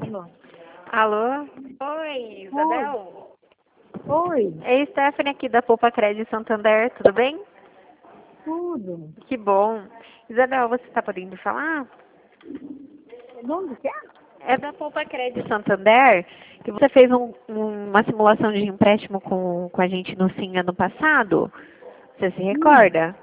Alô? Alô? Oi, Isabel? Oi, É Stephanie aqui da Poupa Crédito Santander, tudo bem? tudo. Que bom. Isabel, você está podendo falar? De onde que é? É da Poupa Crédito Santander, que você fez uma simulação de empréstimo com a gente no Sim ano passado. Você se recorda?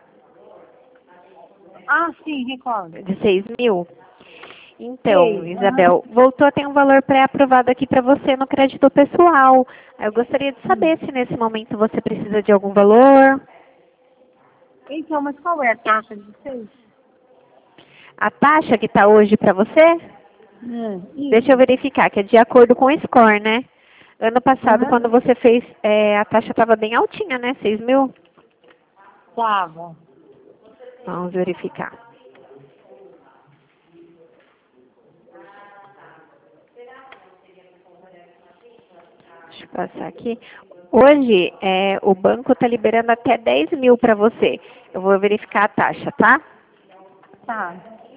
Ah, sim, recordo. De 6 mil? Então, Sei, aham. Isabel, voltou a ter um valor pré-aprovado aqui para você no crédito pessoal. Eu gostaria de saber se nesse momento você precisa de algum valor. Então, mas qual é a taxa de vocês? A taxa que está hoje para você? Deixa eu Isso. verificar, que é de acordo com o score, né? Ano passado, Aham. quando você fez, a taxa estava bem altinha, né? 6 mil? Tava. Vamos verificar. Deixa eu passar aqui. Hoje, o banco está liberando até 10 mil para você. Eu vou verificar a taxa, tá? Tá.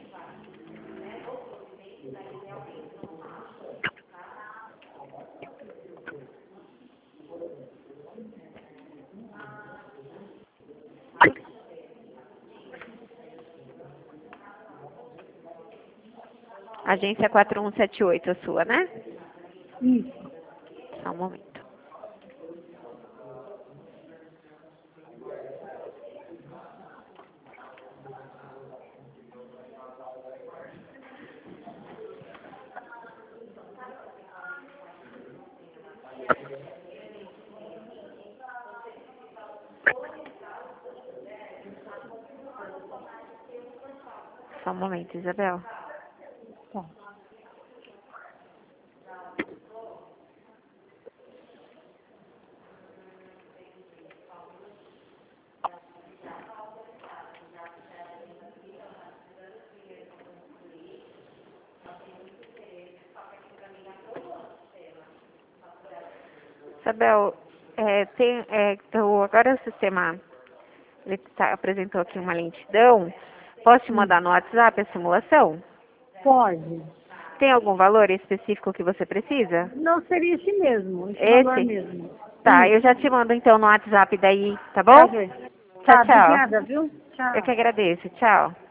Agência 4178, a sua, né? Isso. Só um momento. Só um momento, Isabel. Tá. Isabel, então, agora o sistema apresentou aqui uma lentidão. Posso te mandar no WhatsApp a simulação? Pode. Tem algum valor específico que você precisa? Não seria esse mesmo, esse valor Esse? mesmo. Tá, eu Isso. já te mando então no WhatsApp daí, tá Tá bom? bem. Tchau, Tá, tchau. obrigada, viu? Eu Tchau. que agradeço. Tchau.